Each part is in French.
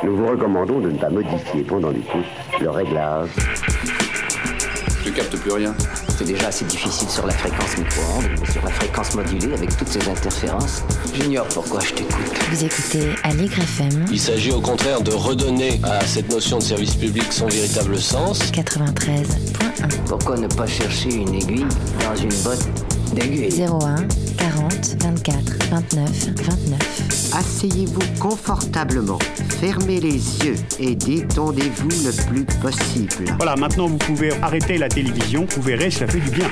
Nous vous recommandons de ne pas modifier pendant l'écoute le réglage. Je capte plus rien. C'est déjà assez difficile sur la fréquence micro-ondes, mais sur la fréquence modulée, avec toutes ces interférences, j'ignore pourquoi je t'écoute. Vous écoutez Aligre FM. Il s'agit au contraire de redonner à cette notion de service public son véritable sens. 93.1. Pourquoi ne pas chercher une aiguille dans une botte d'aiguille? 01 40 24 29 29. Asseyez-vous confortablement, fermez les yeux et détendez-vous le plus possible. Voilà, maintenant vous pouvez arrêter la télévision, vous verrez, ça fait du bien.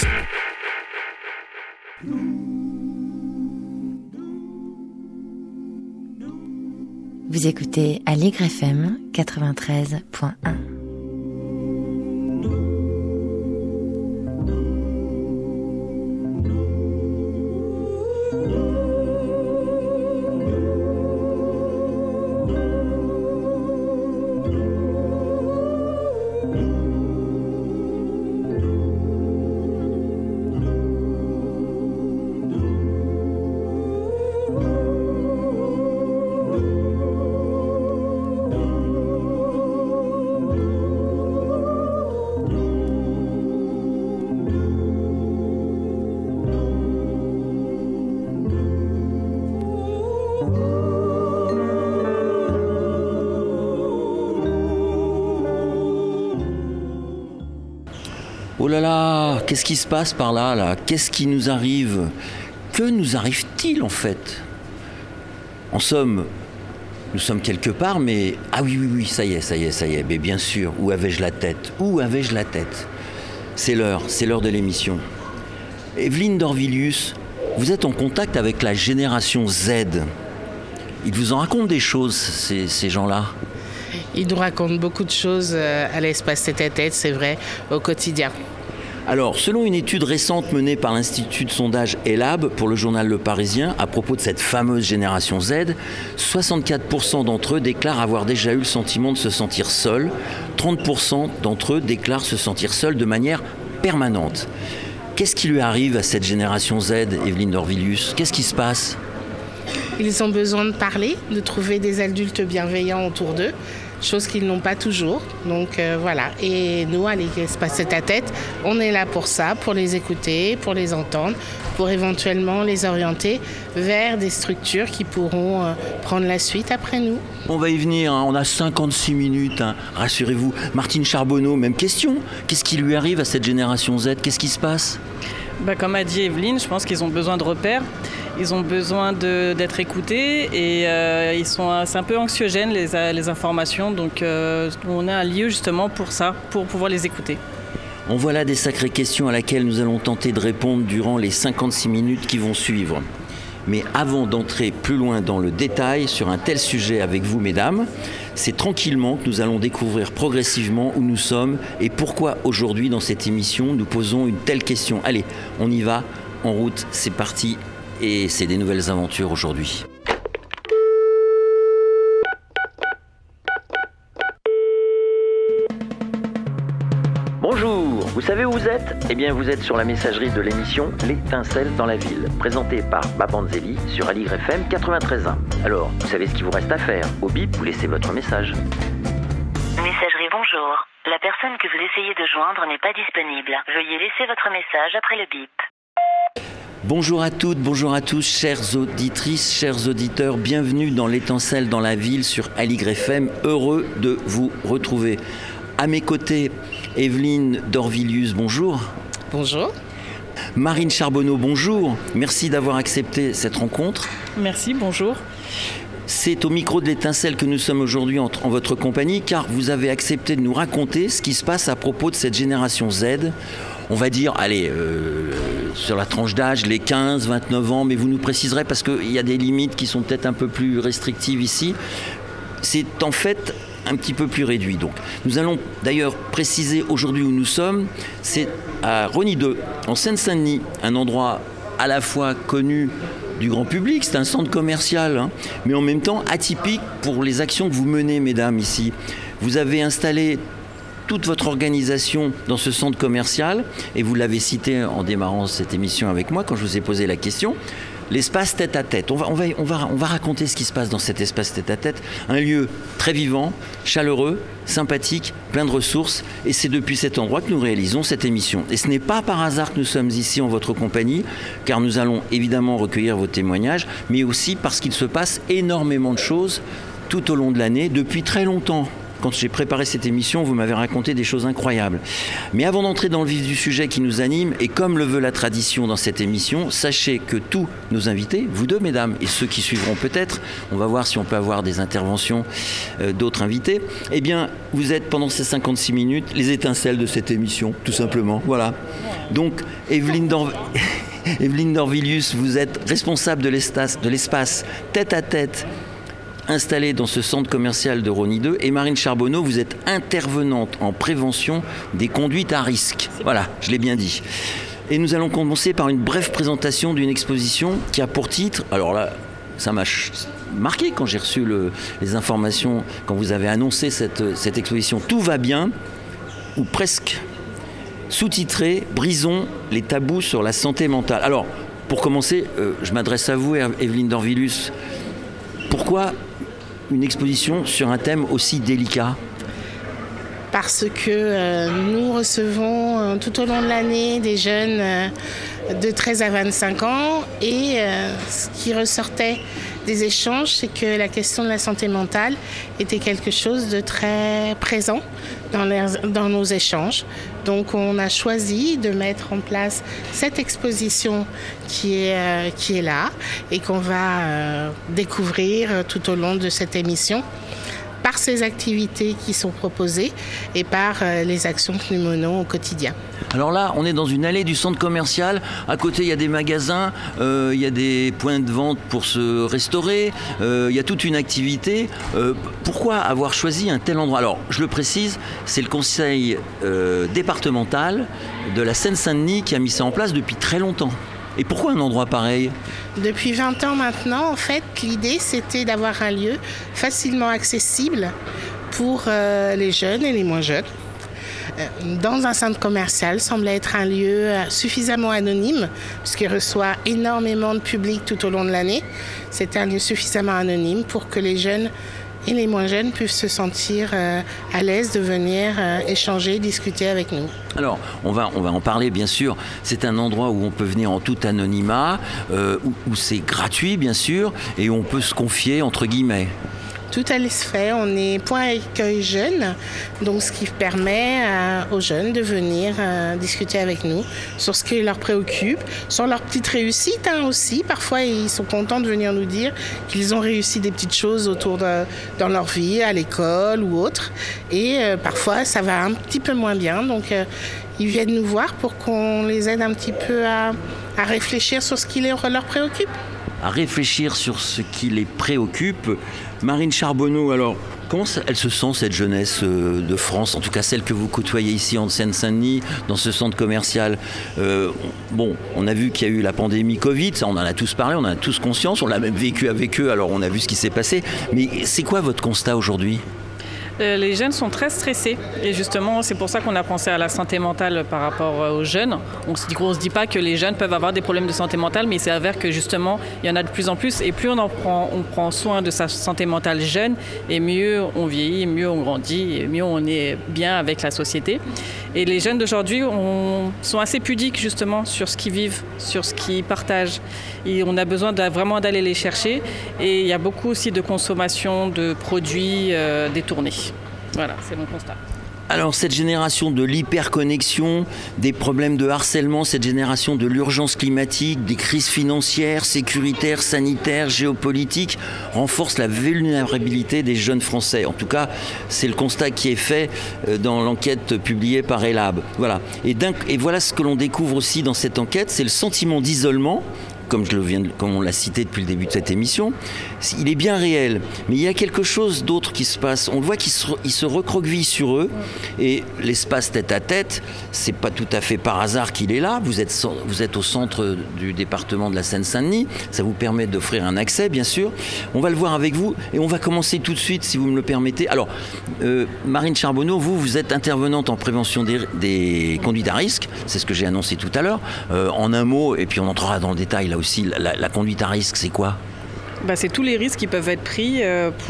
Vous écoutez Aligre FM 93.1. Oh là là, qu'est-ce qui se passe par là? Qu'est-ce qui nous arrive? Que nous arrive-t-il en fait? En somme, nous sommes quelque part, mais... Ah oui, ça y est. Mais bien sûr, où avais-je la tête? C'est l'heure de l'émission. Evelyne Dorvilius, vous êtes en contact avec la génération Z. Ils vous en racontent des choses, ces gens-là? Ils nous racontent beaucoup de choses à l'espace tête-à-tête, c'est vrai, au quotidien. Alors, selon une étude récente menée par l'Institut de sondage ELAB pour le journal Le Parisien, à propos de cette fameuse génération Z, 64% d'entre eux déclarent avoir déjà eu le sentiment de se sentir seuls, 30% d'entre eux déclarent se sentir seuls de manière permanente. Qu'est-ce qui lui arrive à cette génération Z, Evelyne Dorvilius? Qu'est-ce qui se passe? Ils ont besoin de parler, de trouver des adultes bienveillants autour d'eux, chose qu'ils n'ont pas toujours. Donc voilà. Et nous, à l'espace tête-à-tête, on est là pour ça, pour les écouter, pour les entendre, pour éventuellement les orienter vers des structures qui pourront prendre la suite après nous. On va y venir, on a 56 minutes, rassurez-vous. Martine Charbonneau, même question. Qu'est-ce qui lui arrive à cette génération Z? Qu'est-ce qui se passe? Comme a dit Evelyne, je pense qu'ils ont besoin de repères. Ils ont besoin d'être écoutés et c'est un peu anxiogène les informations. Donc on a un lieu justement pour ça, pour pouvoir les écouter. En voilà des sacrées questions à laquelle nous allons tenter de répondre durant les 56 minutes qui vont suivre. Mais avant d'entrer plus loin dans le détail sur un tel sujet avec vous, mesdames, c'est tranquillement que nous allons découvrir progressivement où nous sommes et pourquoi aujourd'hui dans cette émission nous posons une telle question. Allez, on y va, en route, c'est parti. Et c'est des nouvelles aventures aujourd'hui. Bonjour, vous savez où vous êtes? Eh bien vous êtes sur la messagerie de l'émission L'étincelle dans la ville, présentée par Babanzelli sur Aligre FM 93.1. Alors, vous savez ce qu'il vous reste à faire. Au bip, vous laissez votre message. Messagerie bonjour. La personne que vous essayez de joindre n'est pas disponible. Veuillez laisser votre message après le bip. Bonjour à toutes, bonjour à tous, chères auditrices, chers auditeurs, bienvenue dans l'Étincelle dans la ville sur Aligre FM, heureux de vous retrouver. À mes côtés, Evelyne Dorvilius, bonjour. Bonjour. Marine Charbonneau, bonjour. Merci d'avoir accepté cette rencontre. Merci, bonjour. C'est au micro de l'Étincelle que nous sommes aujourd'hui en votre compagnie, car vous avez accepté de nous raconter ce qui se passe à propos de cette génération Z. On va dire, sur la tranche d'âge, les 15-29 ans, mais vous nous préciserez parce qu'il y a des limites qui sont peut-être un peu plus restrictives ici. C'est en fait un petit peu plus réduit. Donc, nous allons d'ailleurs préciser aujourd'hui où nous sommes. C'est à Rosny 2, en Seine-Saint-Denis, un endroit à la fois connu du grand public, c'est un centre commercial, mais en même temps atypique pour les actions que vous menez, mesdames, ici. Vous avez installé toute votre organisation dans ce centre commercial, et vous l'avez cité en démarrant cette émission avec moi quand je vous ai posé la question. l'espace tête-à-tête. On va raconter ce qui se passe dans cet espace tête-à-tête. Un lieu très vivant, chaleureux, sympathique, plein de ressources. Et c'est depuis cet endroit que nous réalisons cette émission. Et ce n'est pas par hasard que nous sommes ici en votre compagnie, car nous allons évidemment recueillir vos témoignages, mais aussi parce qu'il se passe énormément de choses tout au long de l'année, depuis très longtemps. Quand j'ai préparé cette émission, vous m'avez raconté des choses incroyables. Mais avant d'entrer dans le vif du sujet qui nous anime, et comme le veut la tradition dans cette émission, sachez que tous nos invités, vous deux mesdames, et ceux qui suivront peut-être, on va voir si on peut avoir des interventions d'autres invités, eh bien, vous êtes pendant ces 56 minutes les étincelles de cette émission, tout simplement. Voilà. Donc, Evelyne Dorvilius, vous êtes responsable de l'espace tête-à-tête installée dans ce centre commercial de Rosny 2, et Marine Charbonneau, vous êtes intervenante en prévention des conduites à risque. Voilà, je l'ai bien dit. Et nous allons commencer par une brève présentation d'une exposition qui a pour titre, alors là, ça m'a marqué quand j'ai reçu les informations, quand vous avez annoncé cette exposition, Tout va bien, ou presque, sous-titré « Brisons les tabous sur la santé mentale ». Alors, pour commencer, je m'adresse à vous, Evelyne Dorvilius. Pourquoi une exposition sur un thème aussi délicat ? Parce que nous recevons tout au long de l'année des jeunes de 13 à 25 ans et ce qui ressortait des échanges, c'est que la question de la santé mentale était quelque chose de très présent dans nos échanges. Donc on a choisi de mettre en place cette exposition qui est là et qu'on va découvrir tout au long de cette émission par ces activités qui sont proposées et par les actions que nous menons au quotidien. Alors là, on est dans une allée du centre commercial. À côté, il y a des magasins, il y a des points de vente pour se restaurer, il y a toute une activité. Pourquoi avoir choisi un tel endroit ? Alors, je le précise, c'est le conseil départemental de la Seine-Saint-Denis qui a mis ça en place depuis très longtemps. Et pourquoi un endroit pareil ? Depuis 20 ans maintenant, en fait, l'idée, c'était d'avoir un lieu facilement accessible pour les jeunes et les moins jeunes. Dans un centre commercial, semblait être un lieu suffisamment anonyme, puisqu'il reçoit énormément de public tout au long de l'année. C'est un lieu suffisamment anonyme pour que les jeunes et les moins jeunes puissent se sentir à l'aise de venir échanger, discuter avec nous. Alors, on va en parler bien sûr. C'est un endroit où on peut venir en tout anonymat, où c'est gratuit bien sûr, et où on peut se confier entre guillemets. Tout à fait, on est point accueil jeune, donc ce qui permet aux jeunes de venir discuter avec nous sur ce qui leur préoccupe, sur leurs petites réussites aussi. Parfois, ils sont contents de venir nous dire qu'ils ont réussi des petites choses dans leur vie, à l'école ou autre. Et parfois, ça va un petit peu moins bien, donc ils viennent nous voir pour qu'on les aide un petit peu à réfléchir sur ce qui leur préoccupe. À réfléchir sur ce qui les préoccupe. Marine Charbonneau, alors, comment elle se sent cette jeunesse de France, en tout cas celle que vous côtoyez ici en Seine-Saint-Denis, dans ce centre commercial ? On a vu qu'il y a eu la pandémie Covid, ça on en a tous parlé, on en a tous conscience, on l'a même vécu avec eux, alors on a vu ce qui s'est passé. Mais c'est quoi votre constat aujourd'hui ? Les jeunes sont très stressés et justement c'est pour ça qu'on a pensé à la santé mentale par rapport aux jeunes. On se dit pas que les jeunes peuvent avoir des problèmes de santé mentale, mais il s'avère que justement il y en a de plus en plus et plus on prend soin de sa santé mentale jeune et mieux on vieillit, mieux on grandit et mieux on est bien avec la société. Et les jeunes d'aujourd'hui sont assez pudiques justement sur ce qu'ils vivent, sur ce qu'ils partagent. Et on a besoin vraiment d'aller les chercher et il y a beaucoup aussi de consommation de produits détournés. Voilà, c'est mon constat. Alors cette génération de l'hyperconnexion, des problèmes de harcèlement, cette génération de l'urgence climatique, des crises financières, sécuritaires, sanitaires, géopolitiques, renforce la vulnérabilité des jeunes Français. En tout cas, c'est le constat qui est fait dans l'enquête publiée par Elab. Voilà. Et voilà ce que l'on découvre aussi dans cette enquête, c'est le sentiment d'isolement. Comme on l'a cité depuis le début de cette émission, il est bien réel. Mais il y a quelque chose d'autre qui se passe. On le voit qu'il se recroqueville sur eux. Et l'espace tête-à-tête, c'est pas tout à fait par hasard qu'il est là. Vous êtes au centre du département de la Seine-Saint-Denis. Ça vous permet d'offrir un accès, bien sûr. On va le voir avec vous. Et on va commencer tout de suite, si vous me le permettez. Alors, Marine Charbonneau, vous êtes intervenante en prévention des conduites à risque. C'est ce que j'ai annoncé tout à l'heure. En un mot, et puis on entrera dans le détail là a aussi la conduite à risque, c'est quoi ? C'est tous les risques qui peuvent être pris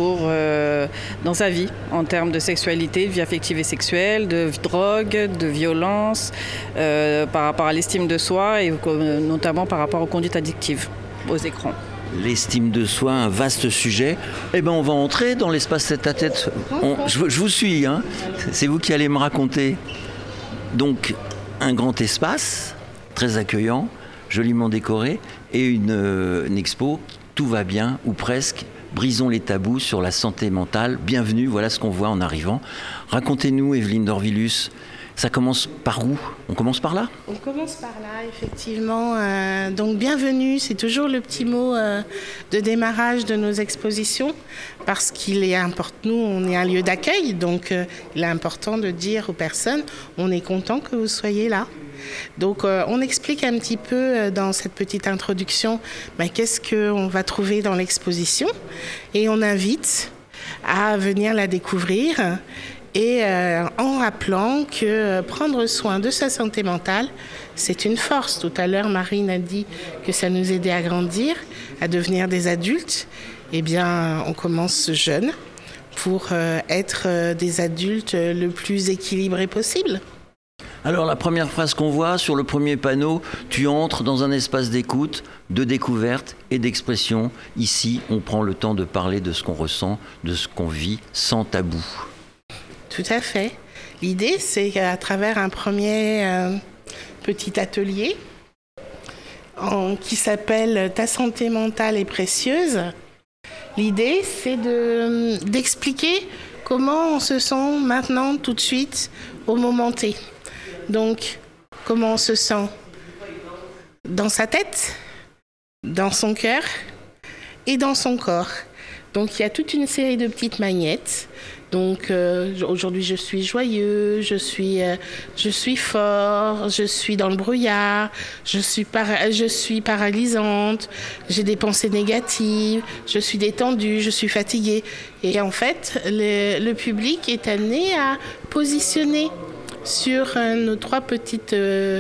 dans sa vie, en termes de sexualité, de vie affective et sexuelle, de drogue, de violence, par rapport à l'estime de soi et notamment par rapport aux conduites addictives, aux écrans. L'estime de soi, un vaste sujet. On va entrer dans l'espace tête-à-tête. Je vous suis, hein. C'est vous qui allez me raconter. Donc, un grand espace, très accueillant, joliment décoré, et une expo, tout va bien, ou presque. Brisons les tabous sur la santé mentale. Bienvenue, voilà ce qu'on voit en arrivant. Racontez-nous, Evelyne Dorvilus, ça commence par où ? On commence par là ? On commence par là, effectivement. Donc, bienvenue, c'est toujours le petit mot de démarrage de nos expositions, parce qu'il est important, nous, on est un lieu d'accueil, donc il est important de dire aux personnes, on est content que vous soyez là. Donc, on explique un petit peu dans cette petite introduction qu'est-ce qu'on va trouver dans l'exposition, et on invite à venir la découvrir. Et en rappelant que prendre soin de sa santé mentale, c'est une force. Tout à l'heure, Marine a dit que ça nous aidait à grandir, à devenir des adultes. Eh bien, on commence jeune pour être des adultes le plus équilibrés possible. Alors, la première phrase qu'on voit sur le premier panneau, tu entres dans un espace d'écoute, de découverte et d'expression. Ici, on prend le temps de parler de ce qu'on ressent, de ce qu'on vit, sans tabou. Tout à fait. L'idée, c'est qu'à travers un premier petit atelier qui s'appelle « Ta santé mentale est précieuse », l'idée, c'est d'expliquer comment on se sent maintenant, tout de suite, au moment T. Donc, comment on se sent dans sa tête, dans son cœur et dans son corps. Donc, il y a toute une série de petites magnettes. Donc aujourd'hui je suis joyeux, je suis fort, je suis dans le brouillard, je suis paralysante, j'ai des pensées négatives, je suis détendue, je suis fatiguée. Et en fait, le public est amené à positionner sur nos 3 petites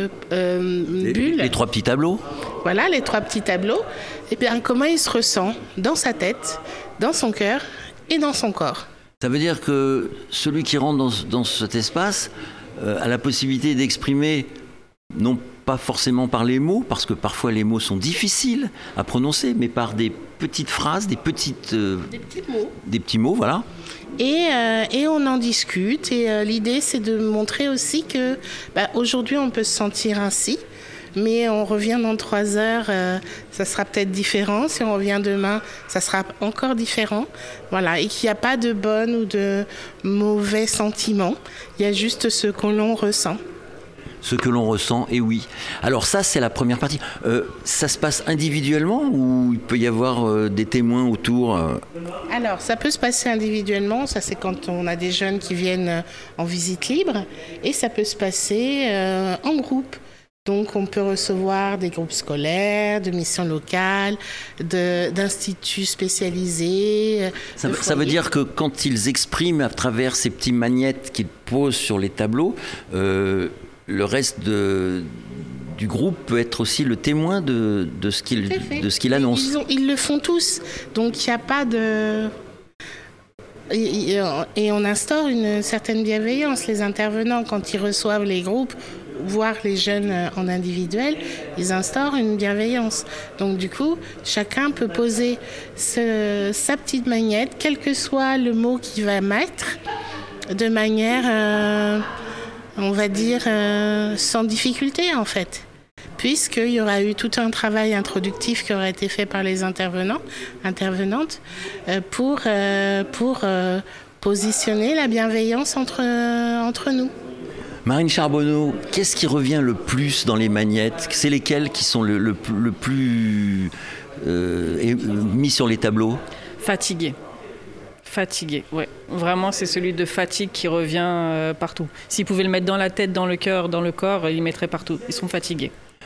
bulles. Les 3 petits tableaux. Voilà, les 3 petits tableaux. Et bien comment il se ressent dans sa tête, dans son cœur et dans son corps. Ça veut dire que celui qui rentre dans cet espace a la possibilité d'exprimer, non pas forcément par les mots, parce que parfois les mots sont difficiles à prononcer, mais par des petites phrases, des petits mots. Des petits mots, voilà. Et on en discute. Et l'idée, c'est de montrer aussi que aujourd'hui, on peut se sentir ainsi. Mais on revient dans 3 heures, ça sera peut-être différent. Si on revient demain, ça sera encore différent. Voilà, et qu'il n'y a pas de bon ou de mauvais sentiments. Il y a juste ce que l'on ressent. Ce que l'on ressent, et oui. Alors ça, c'est la première partie. Ça se passe individuellement ou il peut y avoir des témoins autour Alors, ça peut se passer individuellement. Ça, c'est quand on a des jeunes qui viennent en visite libre. Et ça peut se passer en groupe. Donc, on peut recevoir des groupes scolaires, de missions locales, d'instituts spécialisés. Ça veut dire que quand ils expriment à travers ces petites magnettes qu'ils posent sur les tableaux, le reste du groupe peut être aussi le témoin de ce qu'il annonce. Ils le font tous. Donc, il n'y a pas de... Et on instaure une certaine bienveillance. Les intervenants, quand ils reçoivent les groupes, voire les jeunes en individuel, ils instaurent une bienveillance. Donc du coup, chacun peut poser sa petite magnette, quel que soit le mot qu'il va mettre, de manière, on va dire, sans difficulté en fait. Puisqu'il y aura eu tout un travail introductif qui aurait été fait par les intervenantes, pour positionner la bienveillance entre nous. Marine Charbonneau, qu'est-ce qui revient le plus dans les magnettes ? C'est lesquelles qui sont le plus mis sur les tableaux ? Fatigué, ouais. Vraiment, c'est celui de fatigue qui revient partout. S'ils pouvaient le mettre dans la tête, dans le cœur, dans le corps, ils le mettraient partout. Ils sont fatigués.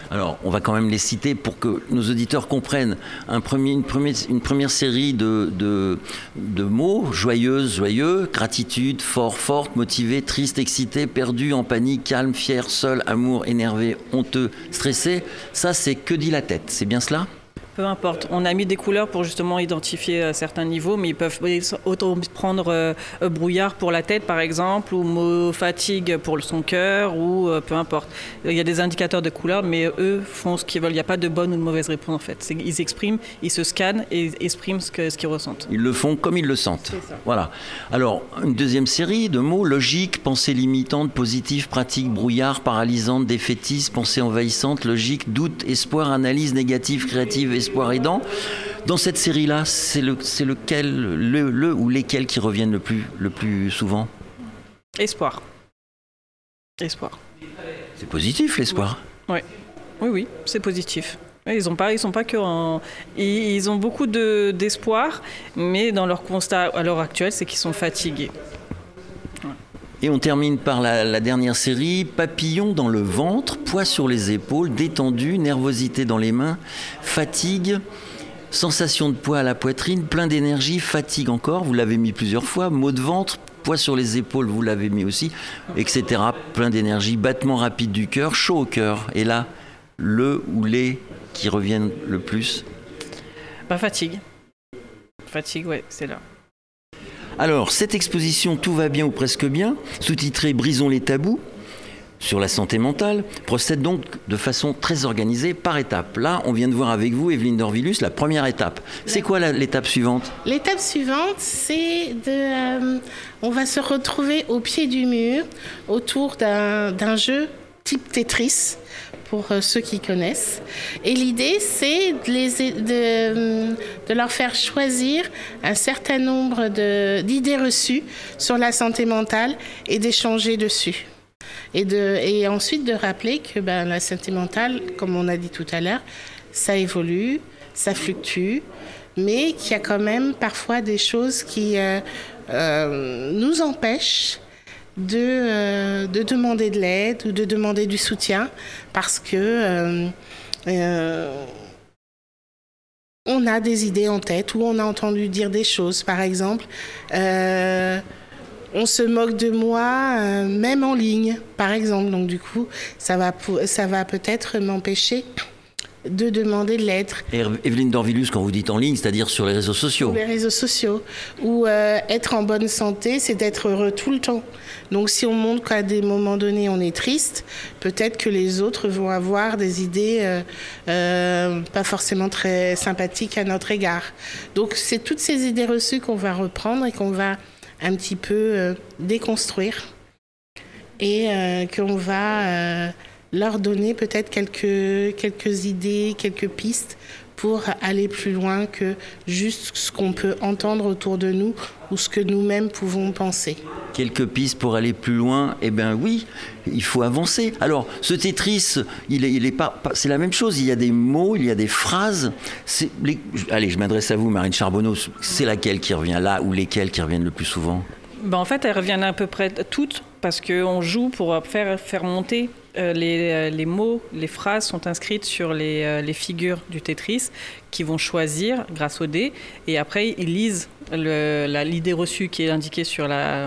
Alors, on va quand même les citer pour que nos auditeurs comprennent. Une première série de mots: joyeuse, joyeux, gratitude, fort, forte, motivé, triste, excité, perdu, en panique, calme, fier, seul, amour, énervé, honteux, stressé. Ça, c'est que dit la tête. C'est bien cela ? Peu importe. On a mis des couleurs pour justement identifier certains niveaux, mais ils peuvent autant prendre brouillard pour la tête, par exemple, ou fatigue pour son cœur, ou peu importe. Il y a des indicateurs de couleurs, mais eux font ce qu'ils veulent. Il n'y a pas de bonne ou de mauvaise réponse, en fait. Ils expriment, ils se scannent et expriment ce qu'ils ressentent. Ils le font comme ils le sentent. C'est ça. Voilà. Alors, une deuxième série de mots: logique, pensée limitante, positive, pratique, brouillard, paralysante, défaitiste, pensée envahissante, logique, doute, espoir, analyse, négative, créative, espoir aidant. Dans cette série-là, c'est lequel, le ou lesquels qui reviennent le plus souvent ? Espoir. Espoir. C'est positif, l'espoir. Oui, c'est positif. Ils sont pas que ils ont beaucoup d'espoir, mais dans leur constat à l'heure actuelle, c'est qu'ils sont fatigués. Et on termine par la dernière série: papillon dans le ventre, poids sur les épaules, détendu, nervosité dans les mains, fatigue, sensation de poids à la poitrine, plein d'énergie, fatigue encore, vous l'avez mis plusieurs fois, maux de ventre, poids sur les épaules, vous l'avez mis aussi, etc. Plein d'énergie, battement rapide du cœur, chaud au cœur. Et là, le ou les qui reviennent le plus ? Fatigue. Fatigue, ouais, c'est là. Alors, cette exposition « Tout va bien ou presque bien », sous-titrée « Brisons les tabous » sur la santé mentale, procède donc de façon très organisée par étapes. Là, on vient de voir avec vous, Evelyne Dorvilus, la première étape. C'est quoi l'étape suivante ? L'étape suivante, c'est on va se retrouver au pied du mur autour d'un jeu type Tetris, pour ceux qui connaissent. Et l'idée, c'est de leur faire choisir un certain nombre d'idées reçues sur la santé mentale et d'échanger dessus. Et ensuite de rappeler que la santé mentale, comme on a dit tout à l'heure, ça évolue, ça fluctue, mais qu'il y a quand même parfois des choses qui nous empêchent de demander de l'aide ou de demander du soutien parce que on a des idées en tête ou on a entendu dire des choses. Par exemple, on se moque de moi même en ligne, par exemple. Donc du coup, ça va peut-être m'empêcher de demander de l'aide. Et Evelyne Dorvilus, quand vous dites en ligne, c'est-à-dire sur les réseaux sociaux ? Sur les réseaux sociaux. Ou être en bonne santé, c'est d'être heureux tout le temps. Donc si on montre qu'à des moments donnés, on est triste, peut-être que les autres vont avoir des idées pas forcément très sympathiques à notre égard. Donc c'est toutes ces idées reçues qu'on va reprendre et qu'on va un petit peu déconstruire. Et qu'on va leur donner peut-être quelques idées, quelques pistes pour aller plus loin que juste ce qu'on peut entendre autour de nous ou ce que nous-mêmes pouvons penser. Quelques pistes pour aller plus loin, eh bien oui, il faut avancer. Alors, ce Tetris, c'est la même chose, il y a des mots, il y a des phrases. Allez, je m'adresse à vous, Marine Charbonneau, c'est laquelle qui revient là ou lesquelles qui reviennent le plus souvent ? En fait, elles reviennent à peu près toutes parce qu'on joue pour faire monter les mots, les phrases sont inscrites sur les figures du Tetris qui vont choisir grâce au dé et après ils lisent l'idée reçue qui est indiquée sur la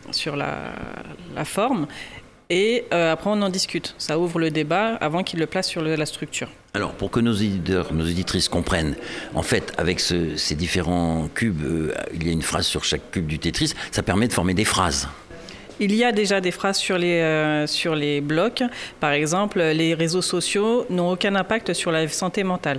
forme et après on en discute. Ça ouvre le débat avant qu'ils le placent sur la structure. Alors, pour que nos auditeurs, nos auditrices comprennent, en fait, avec ces différents cubes, il y a une phrase sur chaque cube du Tetris, ça permet de former des phrases. Il y a déjà des phrases sur les blocs. Par exemple, les réseaux sociaux n'ont aucun impact sur la santé mentale.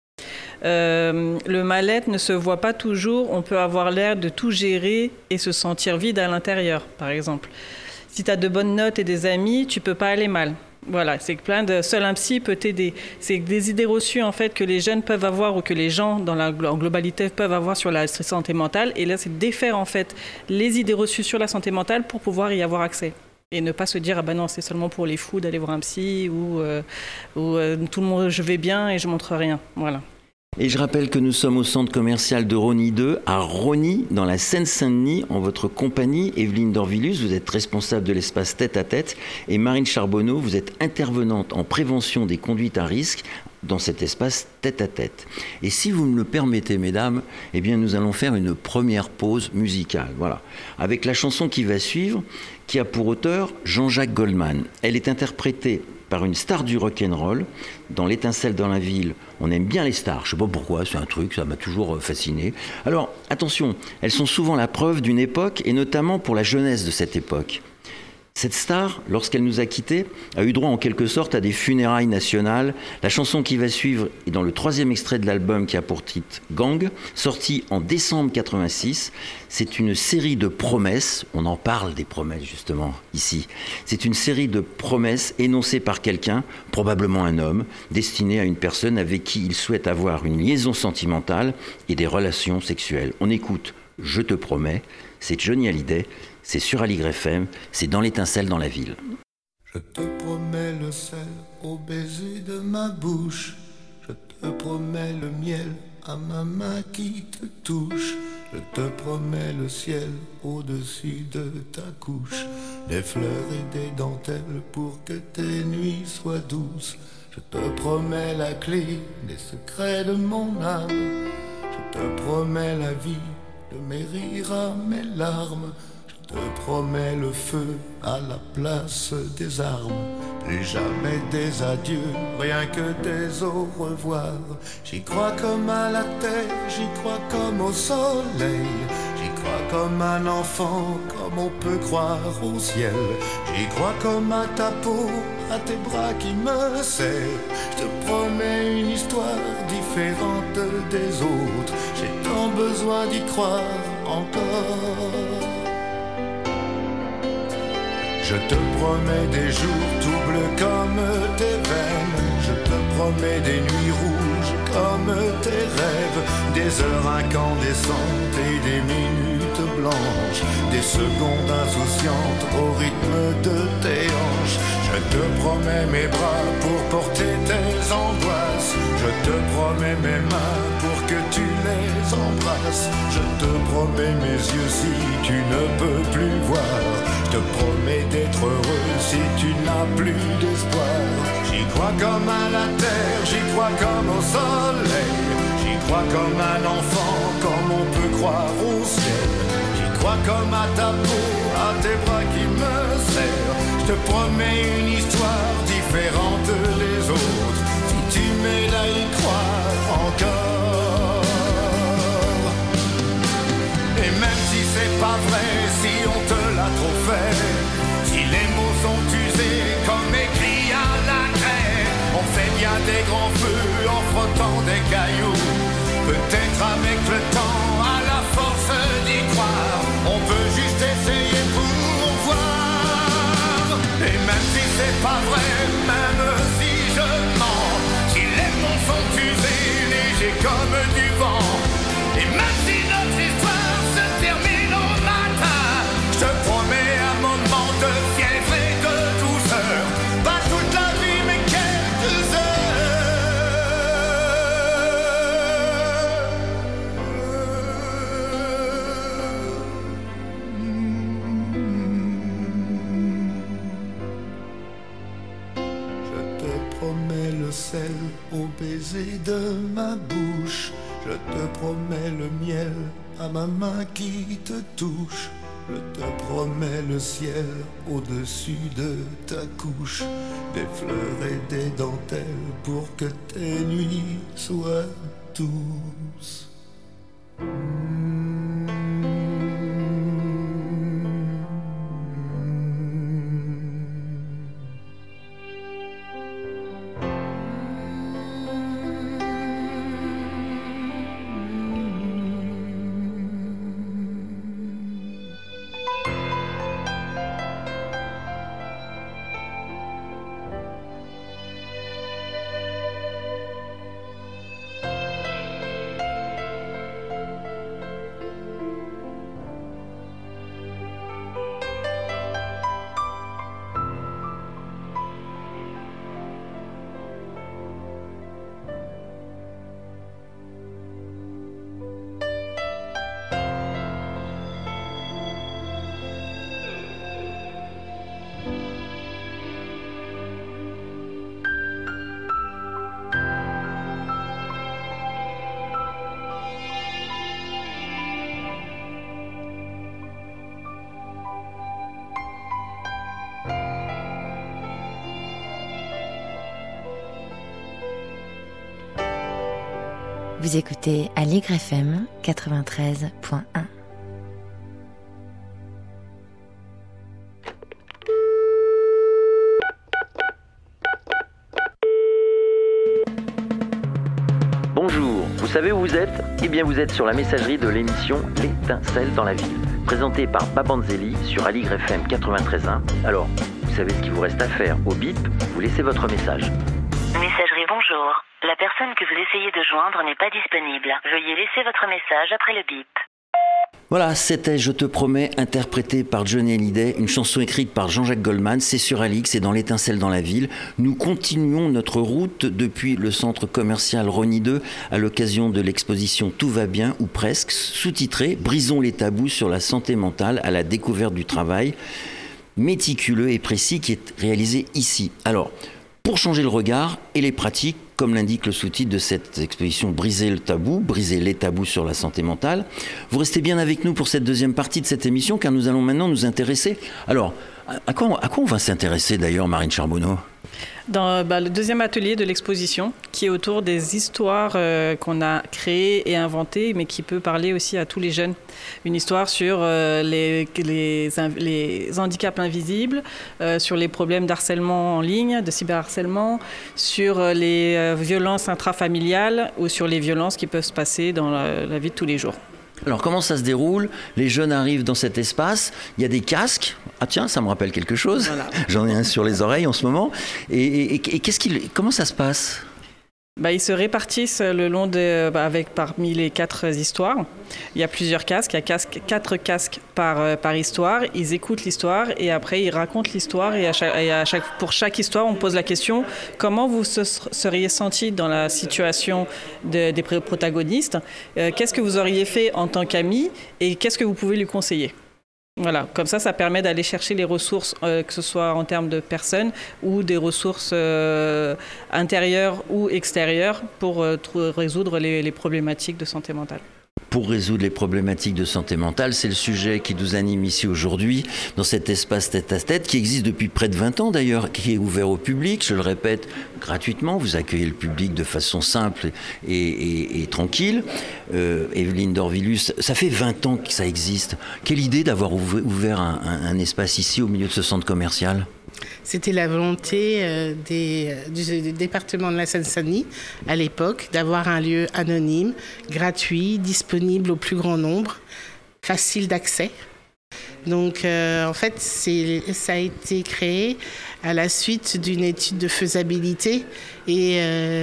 Le mal-être ne se voit pas toujours. On peut avoir l'air de tout gérer et se sentir vide à l'intérieur, par exemple. Si tu as de bonnes notes et des amis, tu peux pas aller mal. Voilà, c'est que seul un psy peut t'aider. C'est des idées reçues en fait que les jeunes peuvent avoir ou que les gens en globalité peuvent avoir sur la santé mentale. Et là, c'est de défaire en fait les idées reçues sur la santé mentale pour pouvoir y avoir accès. Et ne pas se dire non, c'est seulement pour les fous d'aller voir un psy ou tout le monde je vais bien et je montre rien. Voilà. Et je rappelle que nous sommes au centre commercial de Rosny 2, à Rosny, dans la Seine-Saint-Denis, en votre compagnie. Evelyne Dorvilus, vous êtes responsable de l'espace Tête à Tête, et Marine Charbonneau, vous êtes intervenante en prévention des conduites à risque dans cet espace Tête à Tête. Et si vous me le permettez, mesdames, eh bien nous allons faire une première pause musicale. Voilà, avec la chanson qui va suivre, qui a pour auteur Jean-Jacques Goldman. Elle est interprétée par une star du rock'n'roll. Dans L'Étincelle dans la ville, on aime bien les stars. Je ne sais pas pourquoi, c'est un truc, ça m'a toujours fasciné. Alors, attention, elles sont souvent la preuve d'une époque, et notamment pour la jeunesse de cette époque. Cette star, lorsqu'elle nous a quittés, a eu droit en quelque sorte à des funérailles nationales. La chanson qui va suivre est dans le 3e extrait de l'album qui a pour titre Gang, sorti en décembre 86. C'est une série de promesses, on en parle des promesses justement ici. C'est une série de promesses énoncées par quelqu'un, probablement un homme, destiné à une personne avec qui il souhaite avoir une liaison sentimentale et des relations sexuelles. On écoute « Je te promets », c'est Johnny Hallyday. C'est sur Aligre FM, c'est dans l'étincelle dans la ville. Je te promets le sel au baiser de ma bouche. Je te promets le miel à ma main qui te touche. Je te promets le ciel au-dessus de ta couche. Des fleurs et des dentelles pour que tes nuits soient douces. Je te promets la clé des secrets de mon âme. Je te promets la vie de mes rires à mes larmes. Je te promets le feu à la place des armes. Plus jamais des adieux, rien que des au revoir. J'y crois comme à la terre, j'y crois comme au soleil. J'y crois comme un enfant, comme on peut croire au ciel. J'y crois comme à ta peau, à tes bras qui me serrent. Je te promets une histoire différente des autres. J'ai tant besoin d'y croire encore. Je te promets des jours tout bleus comme tes veines. Je te promets des nuits rouges comme tes rêves. Des heures incandescentes et des minutes blanches. Des secondes insouciantes au rythme de tes hanches. Je te promets mes bras pour porter tes angoisses. Je te promets mes mains pour que tu les embrasses. Je te promets mes yeux si tu ne peux plus voir. Je te promets d'être heureux si tu n'as plus d'espoir. J'y crois comme à la terre, j'y crois comme au soleil. J'y crois comme un enfant, comme on peut croire au ciel. J'y crois comme à ta peau, à tes bras qui me serrent. Je te promets une histoire différente des autres. Si tu m'aides à y croire encore. Et même si c'est pas vrai, si on te l'a trop fait, si les mots sont usés comme écrits à la craie, on fait bien des grands feux en frottant des cailloux. Peut-être avec le temps, à la force d'y croire, on peut juste essayer pour voir. Et même si c'est pas vrai, même si je mens, si les mots sont usés, légers comme du vent, et même si notre histoire se termine au matin, je te promets un moment de fièvre et de douceur. Pas toute la vie mais quelques Je te promets le sel au baiser de ma bouche. Je te promets le miel à ma main qui te touche. Je te promets le ciel au-dessus de ta couche. Des fleurs et des dentelles pour que tes nuits soient douces. Vous écoutez Aligre FM 93.1. Bonjour, vous savez où vous êtes ? Eh bien vous êtes sur la messagerie de l'émission L'Étincelle dans la ville, présentée par Babanzeli sur Aligre FM 93.1. Alors, vous savez ce qu'il vous reste à faire. Au bip, vous laissez votre message. Messagerie bonjour. La personne que vous essayez de joindre n'est pas disponible. Veuillez laisser votre message après le bip. Voilà, c'était Je te promets, interprété par Johnny Hallyday, une chanson écrite par Jean-Jacques Goldman. C'est sur Alix, c'est dans l'Étincelle dans la ville. Nous continuons notre route depuis le centre commercial Rosny 2 à l'occasion de l'exposition Tout va bien, ou presque, sous-titrée « Brisons les tabous sur la santé mentale à la découverte du travail », méticuleux et précis qui est réalisé ici. Alors, pour changer le regard et les pratiques, comme l'indique le sous-titre de cette exposition, briser le tabou, briser les tabous sur la santé mentale. Vous restez bien avec nous pour cette deuxième partie de cette émission, car nous allons maintenant nous intéresser. Alors, à quoi on va s'intéresser d'ailleurs, Marine Charbonneau ? Dans le deuxième atelier de l'exposition, qui est autour des histoires qu'on a créées et inventées, mais qui peut parler aussi à tous les jeunes. Une histoire sur les handicaps invisibles, sur les problèmes d'harcèlement en ligne, de cyberharcèlement, sur les violences intrafamiliales ou sur les violences qui peuvent se passer dans la vie de tous les jours. Alors comment ça se déroule ? Les jeunes arrivent dans cet espace, il y a des casques. Ah tiens, ça me rappelle quelque chose. Voilà. J'en ai un sur les oreilles en ce moment. Et comment ça se passe ? Ils se répartissent le long parmi les 4 histoires. Il y a plusieurs casques, il y a 4 casques par histoire. Ils écoutent l'histoire et après ils racontent l'histoire. Et pour chaque histoire, on pose la question comment vous seriez senti dans la situation des protagonistes ? Qu'est-ce que vous auriez fait en tant qu'ami et qu'est-ce que vous pouvez lui conseiller ? Voilà, comme ça permet d'aller chercher les ressources, que ce soit en termes de personnes ou des ressources intérieures ou extérieures pour résoudre les problématiques de santé mentale. Pour résoudre les problématiques de santé mentale, c'est le sujet qui nous anime ici aujourd'hui, dans cet espace tête-à-tête, qui existe depuis près de 20 ans d'ailleurs, qui est ouvert au public, je le répète, gratuitement. Vous accueillez le public de façon simple et tranquille. Evelyne Dorvilus, ça fait 20 ans que ça existe. Quelle idée d'avoir ouvert un espace ici, au milieu de ce centre commercial ? C'était la volonté du département de la Seine-Saint-Denis, à l'époque, d'avoir un lieu anonyme, gratuit, disponible au plus grand nombre, facile d'accès. Donc, en fait, ça a été créé à la suite d'une étude de faisabilité et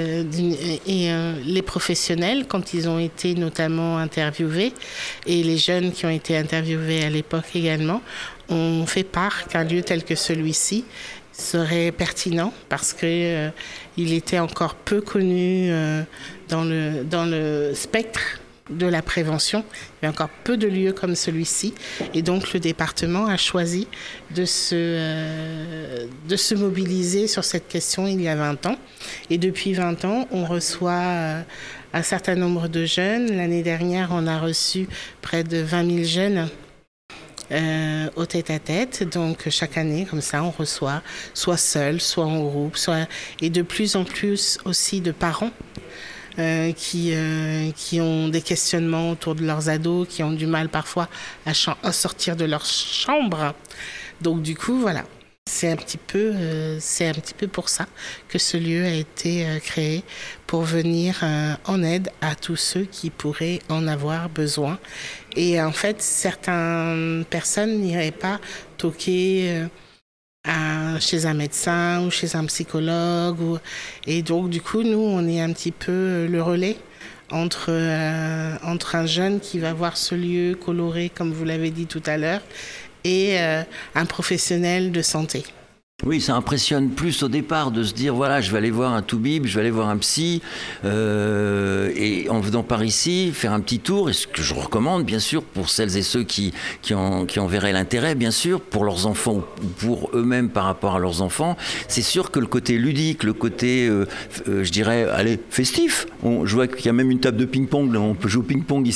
les professionnels, quand ils ont été notamment interviewés, et les jeunes qui ont été interviewés à l'époque également, ont fait part qu'un lieu tel que celui-ci serait pertinent parce qu'il était encore peu connu dans le spectre de la prévention. Il y a encore peu de lieux comme celui-ci et donc le département a choisi de se mobiliser sur cette question il y a 20 ans. Et depuis 20 ans, on reçoit un certain nombre de jeunes. L'année dernière, on a reçu près de 20 000 jeunes au tête-à-tête. Donc chaque année, comme ça, on reçoit soit seul, soit en groupe, et de plus en plus aussi de parents qui ont des questionnements autour de leurs ados, qui ont du mal parfois à sortir de leur chambre. Donc du coup, voilà. C'est un petit peu pour ça que ce lieu a été créé, pour venir en aide à tous ceux qui pourraient en avoir besoin. Et en fait, certaines personnes n'iraient pas toquer chez un médecin ou chez un psychologue. Et donc, du coup, nous, on est un petit peu le relais entre un jeune qui va voir ce lieu coloré, comme vous l'avez dit tout à l'heure, et un professionnel de santé. Oui, ça impressionne plus au départ de se dire, voilà, je vais aller voir un toubib, je vais aller voir un psy, et en venant par ici, faire un petit tour, et ce que je recommande, bien sûr, pour celles et ceux qui en verraient l'intérêt, bien sûr, pour leurs enfants ou pour eux-mêmes par rapport à leurs enfants, c'est sûr que le côté ludique, le côté, je dirais, festif, je vois qu'il y a même une table de ping-pong, là, on peut jouer au ping-pong ici.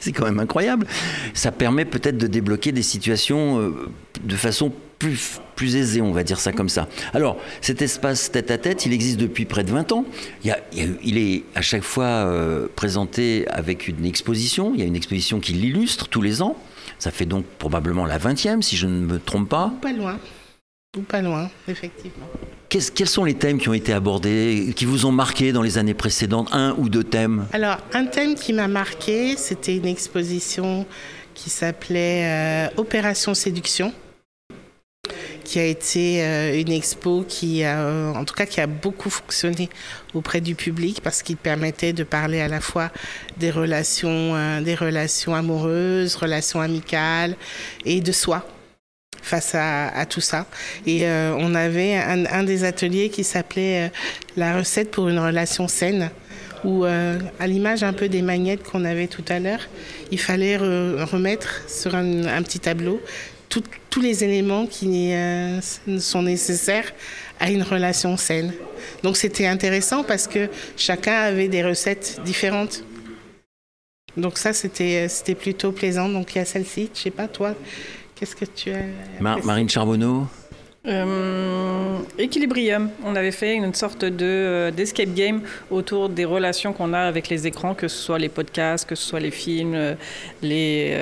C'est quand même incroyable. Ça permet peut-être de débloquer des situations de façon plus aisée, on va dire ça comme ça. Alors, cet espace tête-à-tête, il existe depuis près de 20 ans. Il est à chaque fois présenté avec une exposition. Il y a une exposition qui l'illustre tous les ans. Ça fait donc probablement la 20e, si je ne me trompe pas. Ou pas loin, effectivement. Quels sont les thèmes qui ont été abordés, qui vous ont marqué dans les années précédentes, un ou deux thèmes? Alors, un thème qui m'a marqué, c'était une exposition qui s'appelait Opération Séduction, qui a été une expo qui a beaucoup fonctionné auprès du public parce qu'il permettait de parler à la fois des relations amoureuses, relations amicales et de soi face à tout ça. Et on avait un des ateliers qui s'appelait la recette pour une relation saine, où à l'image un peu des magnettes qu'on avait tout à l'heure, il fallait remettre sur un petit tableau tous les éléments qui sont nécessaires à une relation saine. Donc c'était intéressant parce que chacun avait des recettes différentes. Donc ça, c'était plutôt plaisant. Donc il y a celle-ci, je sais pas, toi, qu'est-ce que tu as... Marine Charbonneau. Equilibrium. On avait fait une sorte d'escape game autour des relations qu'on a avec les écrans, que ce soit les podcasts, que ce soit les films, les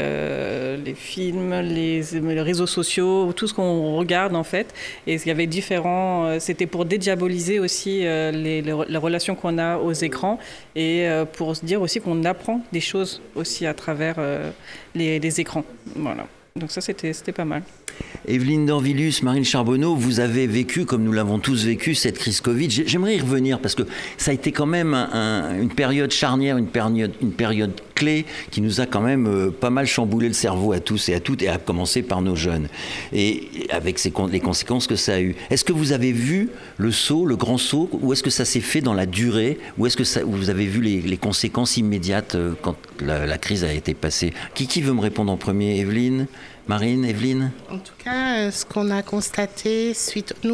réseaux sociaux, tout ce qu'on regarde en fait. Et il y avait c'était pour dédiaboliser aussi les relations qu'on a aux écrans et pour se dire aussi qu'on apprend des choses aussi à travers les écrans. Voilà. Donc ça, c'était pas mal. Evelyne Dorvillus, Marine Charbonneau, vous avez vécu, comme nous l'avons tous vécu, cette crise Covid. J'aimerais y revenir parce que ça a été quand même une période charnière, une période clé qui nous a quand même pas mal chamboulé le cerveau à tous et à toutes, et à commencer par nos jeunes. Et avec les conséquences que ça a eu. Est-ce que vous avez vu le grand saut, ou est-ce que ça s'est fait dans la durée, ou est-ce que vous avez vu les conséquences immédiates quand la crise a été passée? Qui veut me répondre en premier? Evelyne? Marine, Evelyne? En tout cas, ce qu'on a constaté, nous,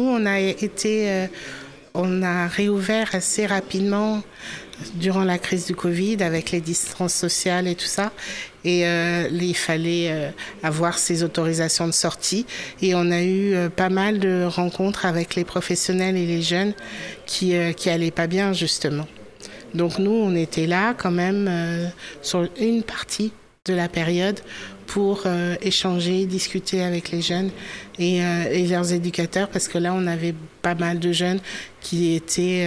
on a réouvert assez rapidement durant la crise du Covid avec les distances sociales et tout ça. Et il fallait avoir ces autorisations de sortie. Et on a eu pas mal de rencontres avec les professionnels et les jeunes qui allaient pas bien, justement. Donc nous, on était là quand même sur une partie de la période pour échanger, discuter avec les jeunes et leurs éducateurs, parce que là, on avait pas mal de jeunes qui étaient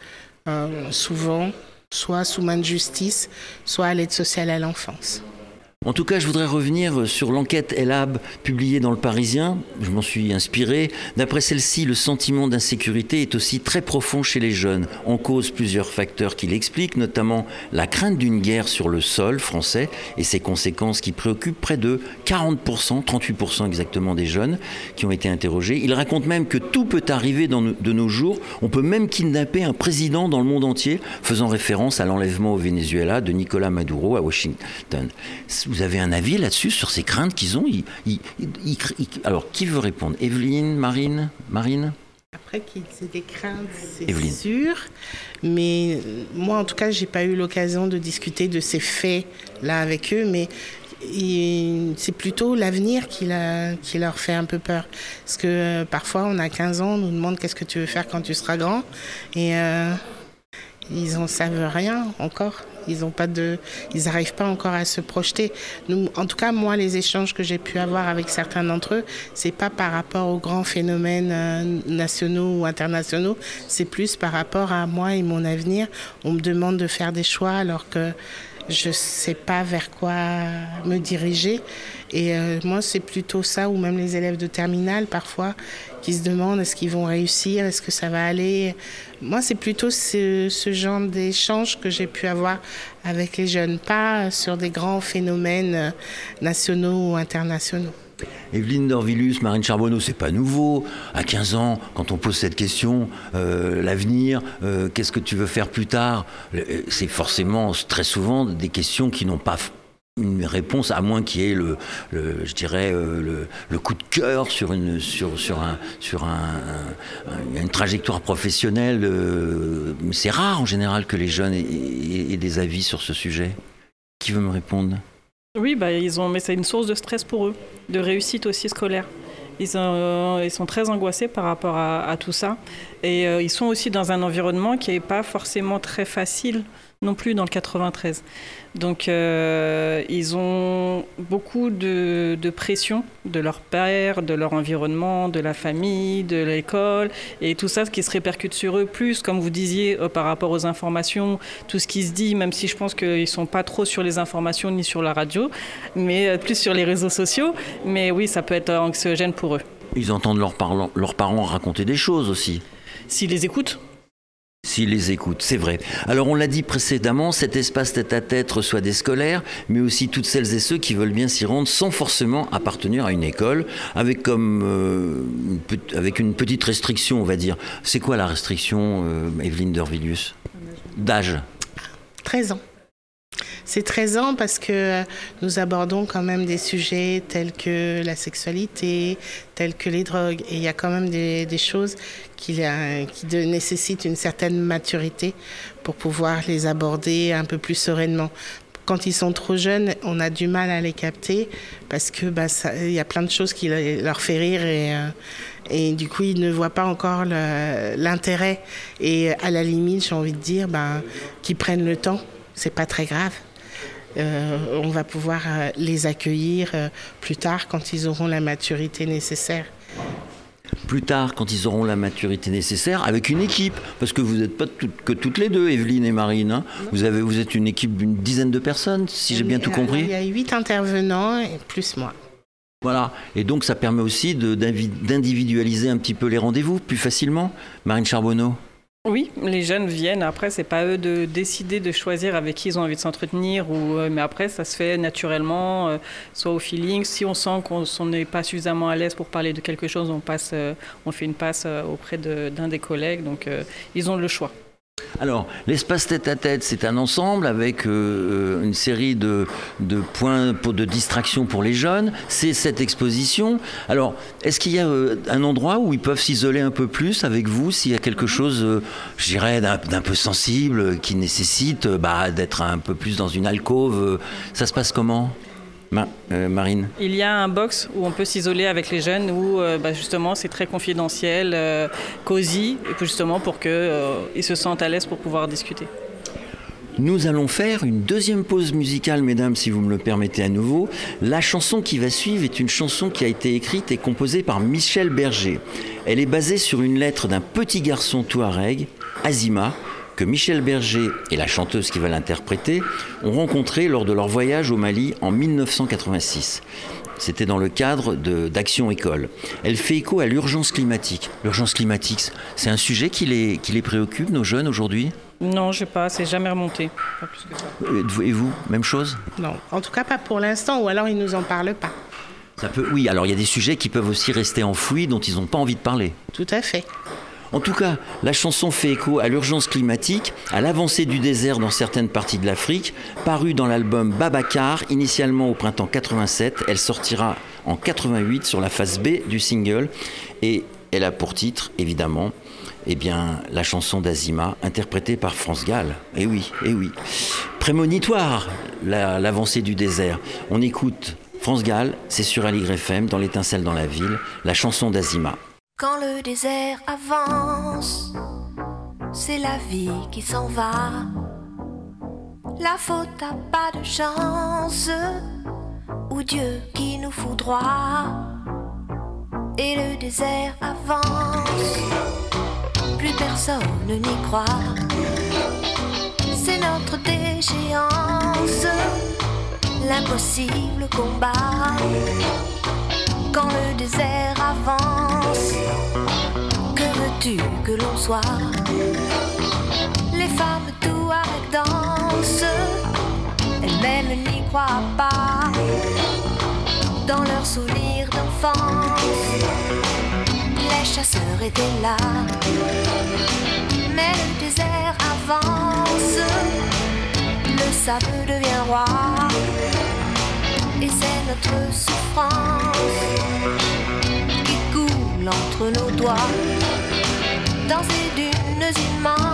souvent soit sous main de justice, soit à l'aide sociale à l'enfance. En tout cas, je voudrais revenir sur l'enquête ELAB publiée dans Le Parisien. Je m'en suis inspiré. D'après celle-ci, le sentiment d'insécurité est aussi très profond chez les jeunes. En cause plusieurs facteurs qui l'expliquent, notamment la crainte d'une guerre sur le sol français et ses conséquences qui préoccupent près de 40%, 38% exactement des jeunes qui ont été interrogés. Ils racontent même que tout peut arriver de nos jours. On peut même kidnapper un président dans le monde entier, faisant référence à l'enlèvement au Venezuela de Nicolas Maduro à Washington. Vous avez un avis là-dessus, sur ces craintes qu'ils ont? Alors, qui veut répondre? Evelyne, Marine? Après qu'ils aient des craintes, c'est Evelyne. Sûr. Mais moi, en tout cas, j'ai pas eu l'occasion de discuter de ces faits-là avec eux. Mais c'est plutôt l'avenir qui leur fait un peu peur. Parce que parfois, on a 15 ans, on nous demande qu'est-ce que tu veux faire quand tu seras grand. Et ils n'en savent rien encore. Ils n'arrivent pas encore à se projeter. Nous, en tout cas, moi, les échanges que j'ai pu avoir avec certains d'entre eux, c'est pas par rapport aux grands phénomènes nationaux ou internationaux, c'est plus par rapport à moi et mon avenir. On me demande de faire des choix alors que je sais pas vers quoi me diriger. Et moi, c'est plutôt ça, ou même les élèves de terminale, parfois, qui se demandent est-ce qu'ils vont réussir, est-ce que ça va aller. Moi, c'est plutôt ce genre d'échange que j'ai pu avoir avec les jeunes, pas sur des grands phénomènes nationaux ou internationaux. Evelyne Dorvillus, Marine Charbonneau, c'est pas nouveau. À 15 ans, quand on pose cette question, l'avenir, qu'est-ce que tu veux faire plus tard, c'est forcément très souvent des questions qui n'ont pas une réponse, à moins qu'il y ait le coup de cœur sur une trajectoire professionnelle. Mais c'est rare en général que les jeunes aient des avis sur ce sujet. Qui veut me répondre? Oui, mais c'est une source de stress pour eux, de réussite aussi scolaire. Ils sont très angoissés par rapport à tout ça. Et ils sont aussi dans un environnement qui n'est pas forcément très facile non plus dans le 93. Donc ils ont beaucoup de pression de leur père, de leur environnement, de la famille, de l'école, et tout ça qui se répercute sur eux, plus, comme vous disiez, par rapport aux informations, tout ce qui se dit, même si je pense qu'ils ne sont pas trop sur les informations ni sur la radio, mais plus sur les réseaux sociaux. Mais oui, ça peut être anxiogène pour eux. Ils entendent leurs parents raconter des choses aussi. S'ils les écoutent. S'ils les écoutent, c'est vrai. Alors on l'a dit précédemment, cet espace tête-à-tête reçoit des scolaires, mais aussi toutes celles et ceux qui veulent bien s'y rendre sans forcément appartenir à une école, avec une petite restriction, on va dire. C'est quoi la restriction, Evelyne Dervilius ? D'âge ? 13 ans. C'est 13 ans parce que nous abordons quand même des sujets tels que la sexualité, tels que les drogues. Et il y a quand même des choses qui nécessitent une certaine maturité pour pouvoir les aborder un peu plus sereinement. Quand ils sont trop jeunes, on a du mal à les capter parce que y a plein de choses qui leur fait rire et du coup, ils ne voient pas encore l'intérêt. Et à la limite, j'ai envie de dire qu'ils prennent le temps. C'est pas très grave. On va pouvoir les accueillir plus tard quand ils auront la maturité nécessaire. Plus tard, quand ils auront la maturité nécessaire, avec une équipe, parce que vous n'êtes pas que toutes les deux, Evelyne et Marine. Hein. Vous êtes une équipe d'une dizaine de personnes, si j'ai bien tout compris. Il y a 8 intervenants et plus moi. Voilà, et donc ça permet aussi d'individualiser un petit peu les rendez-vous plus facilement. Marine Charbonneau. Oui, les jeunes viennent. Après, c'est pas eux de décider de choisir avec qui ils ont envie de s'entretenir. Mais après, ça se fait naturellement, soit au feeling. Si on sent qu'on n'est pas suffisamment à l'aise pour parler de quelque chose, on fait une passe auprès d'un des collègues. Donc, ils ont le choix. Alors, l'espace tête-à-tête, c'est un ensemble avec une série de points de distraction pour les jeunes. C'est cette exposition. Alors, est-ce qu'il y a un endroit où ils peuvent s'isoler un peu plus avec vous, s'il y a quelque chose, je dirais, d'un peu sensible, qui nécessite d'être un peu plus dans une alcôve? Ça se passe comment ? Marine. Il y a un box où on peut s'isoler avec les jeunes où justement c'est très confidentiel, cosy, justement pour qu'ils se sentent à l'aise pour pouvoir discuter. Nous allons faire une deuxième pause musicale, mesdames, si vous me le permettez à nouveau. La chanson qui va suivre est une chanson qui a été écrite et composée par Michel Berger. Elle est basée sur une lettre d'un petit garçon touareg, Azima, que Michel Berger et la chanteuse qui va l'interpréter ont rencontré lors de leur voyage au Mali en 1986. C'était dans le cadre d'Action École. Elle fait écho à l'urgence climatique. L'urgence climatique, c'est un sujet qui les préoccupe, nos jeunes, aujourd'hui ? Non, je sais pas, c'est jamais remonté. Pas plus que ça. Et vous, même chose ? Non, en tout cas pas pour l'instant, ou alors ils nous en parlent pas. Oui, alors il y a des sujets qui peuvent aussi rester enfouis, dont ils n'ont pas envie de parler. Tout à fait. En tout cas, la chanson fait écho à l'urgence climatique, à l'avancée du désert dans certaines parties de l'Afrique. Parue dans l'album Babacar, initialement au printemps 87, elle sortira en 88 sur la face B du single. Et elle a pour titre, évidemment, la chanson d'Azima, interprétée par France Gall. Eh oui. Prémonitoire, l'avancée du désert. On écoute France Gall, c'est sur Aligre FM, dans l'étincelle dans la ville, la chanson d'Azima. Quand le désert avance, c'est la vie qui s'en va. La faute n'a pas de chance, ou Dieu qui nous foudroie. Et le désert avance, plus personne n'y croit. C'est notre déchéance, l'impossible combat. Quand le désert avance, que veux-tu que l'on soit? Les femmes touareg dansent, elles-mêmes n'y croient pas. Dans leurs souvenirs d'enfance, les chasseurs étaient là. Mais le désert avance, le sable devient roi. Et c'est notre souffrance qui coule entre nos doigts dans ces dunes